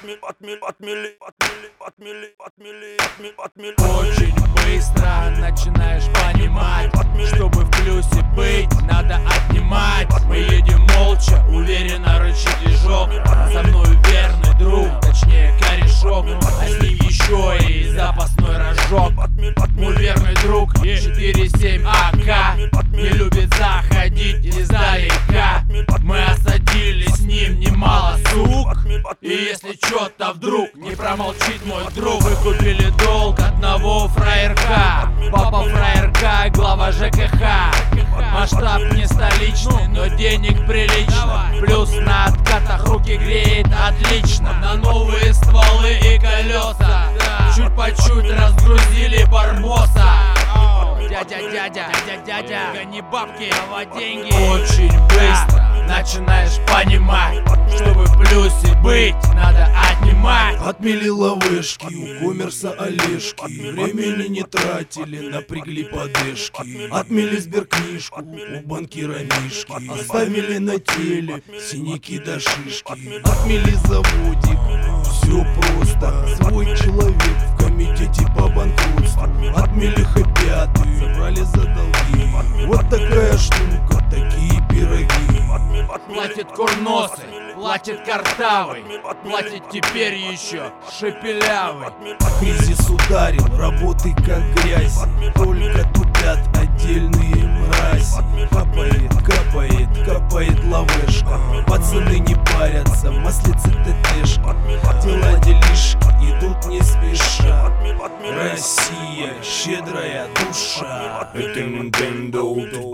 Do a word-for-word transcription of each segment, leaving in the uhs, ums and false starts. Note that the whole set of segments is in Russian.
Очень быстро начинаешь понимать, чтобы в плюсе быть, надо отнимать. Мы едем молча, уверенно рычит движок. Со мной верный друг, точнее корешок, а с ним еще и запасной рожок. Мой верный друг четыре семь А К не любит заходить издалека. Мы осадили с ним немало сук, и если чё-то вдруг не промолчит мой друг. Мы купили долг одного фраерка, папа фраерка, глава ЖКХ. Масштаб не столичный, но денег прилично. Плюс на откатах руки греет отлично. На новые стволы и колеса чуть по чуть разгрузили Барбоса. Дядя, дядя, дядя, дядя, гони бабки, давай деньги. Очень быстро начинаешь понимать, чтобы в плюсе быть, надо отнимать. Отмели лавешки у коммерса Олежки, времени не тратили, напрягли подышки. Отмели сберкнижку у банкира Мишки, оставили на теле синяки до шишки. Отмели заводик, все просто, свой человек в комитете по банкротству. Отмели хэппи-аты, забрали за долги. Вот такая штука, такие пироги. Платит курносый, платит картавый, платит теперь еще шепелявый. Кризис ударил, работы как грязь, только тупят отдельные мрази. Капает, капает, капает лавешка, пацаны не парятся, маслицы ТТшка. Дела делишки идут не спеша. Россия, щедрая душа. Это Nintendo.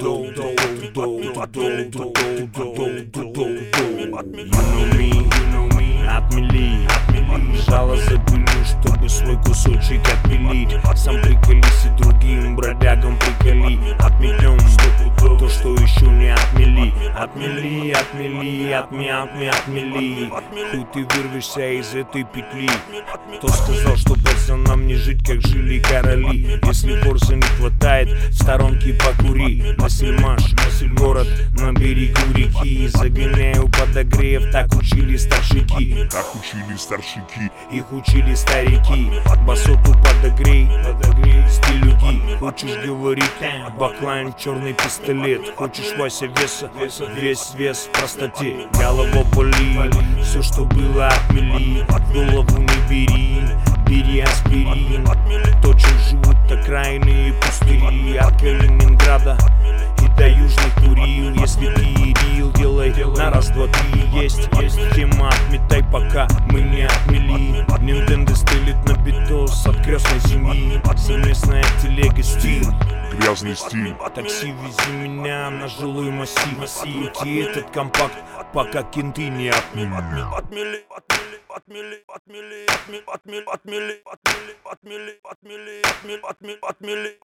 You know me, you know me. Отмели, жало забыли, чтобы свой кусочек отпилить. Сам приколись и другим бродягам приколи. Отметем то, что еще не отмели. Отмели, отмели, отми, отми, отмели. Хуй ты вырвешься из этой петли. Кто сказал, что пацанам не жить, как жили короли? Если форса не хватает, в сторонке покури. Насельмаш, город на берегу реки. Загоняю подогрев, так учили старшики. Так учили старшики. Их учили старики. Басоту подогрей, подогрей, стилюги. Хочешь говорить, баклайн, черный пистолет. Хочешь Вася веса, весь вес в простоте. Голова болит, все что было отмели. В голову не бери, бери аспирин. То, чем живут окраины и пустыри. От Калининграда и до Южных Курил. Если ты ирил, делай на раз, два, три. Есть, есть тема, отметай, пока мы не отмели. Nintendo стелит на битос от крестной семьи. Совместная телега стиль, Грязный стиль. такси вези меня на жилой массив. Крути этот компакт, пока кенты не отмели. Отмели, отмели, отмели, отмели, отмели, отмели, отмели, отмели, отмели, отмели, отмели, отмели.